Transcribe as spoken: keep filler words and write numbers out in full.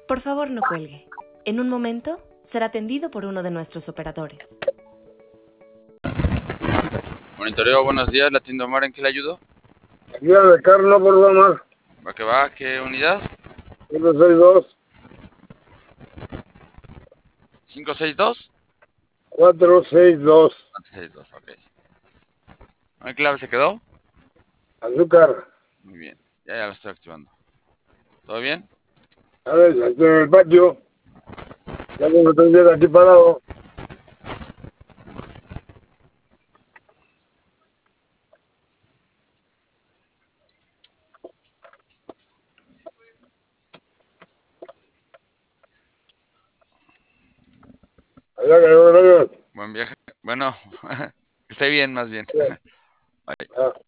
Por favor, no cuelgue. En un momento será atendido por uno de nuestros operadores. Monitoreo, buenos días, la tienda Omar, ¿en qué le ayudo? Guía de Carlos, por favor. ¿Va que va? ¿Qué unidad? cinco seis dos, ¿cinco seis dos? cuatro seis dos. cuatro seis dos, ok. ¿En qué clave se quedó? Azúcar. Muy bien, ya, ya lo estoy activando. ¿Todo bien? A ver, estoy en el patio. Ya tengo tres días aquí parado. Allá que no me lo. Buen viaje. Bueno, que esté bien más bien. Bye. Ah.